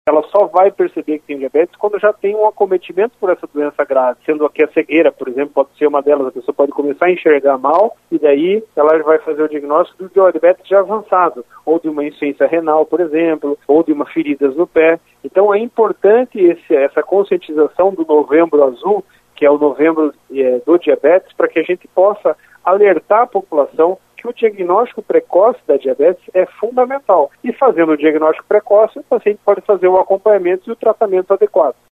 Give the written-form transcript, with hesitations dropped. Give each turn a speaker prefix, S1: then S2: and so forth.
S1: Ela só vai perceber que tem diabetes quando já tem um acometimento por essa doença grave, sendo que a cegueira, por exemplo, pode ser uma delas. A pessoa pode começar a enxergar mal e daí ela vai fazer o diagnóstico do diabetes já avançado, ou de uma insuficiência renal, por exemplo, ou de uma feridas no pé. Então é importante essa conscientização do Novembro Azul, que é o novembro do diabetes, para que a gente possa alertar a população que o diagnóstico precoce da diabetes é fundamental. E fazendo o diagnóstico precoce, o paciente pode fazer o acompanhamento e o tratamento adequado.